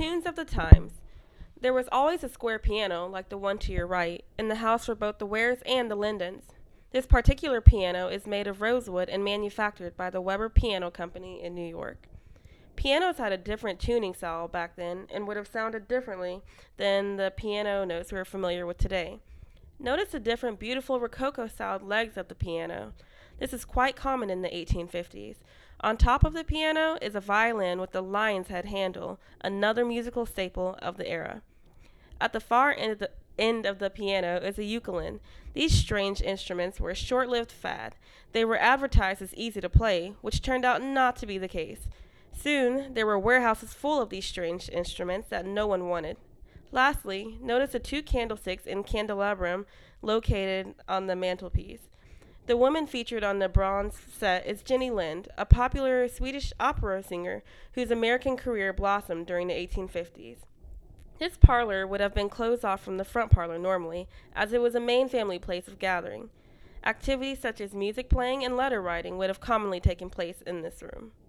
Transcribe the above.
Tunes of the times. There was always a square piano, like the one to your right, in the house for both the Wares and the Lindens. This particular piano is made of rosewood and manufactured by the Weber Piano Company in New York. Pianos had a different tuning style back then and would have sounded differently than the piano notes we're familiar with today. Notice the different beautiful Rococo styled legs of the piano. This is quite common in the 1850s. On top of the piano is a violin with the lion's head handle, another musical staple of the era. At the far end of the piano is a ukulele. These strange instruments were a short lived fad. They were advertised as easy to play, which turned out not to be the case. Soon, there were warehouses full of these strange instruments that no one wanted. Lastly, notice the two candlesticks in candelabrum located on the mantelpiece. The woman featured on the bronze set is Jenny Lind, a popular Swedish opera singer whose American career blossomed during the 1850s. This parlor would have been closed off from the front parlor normally, as it was a main family place of gathering. Activities such as music playing and letter writing would have commonly taken place in this room.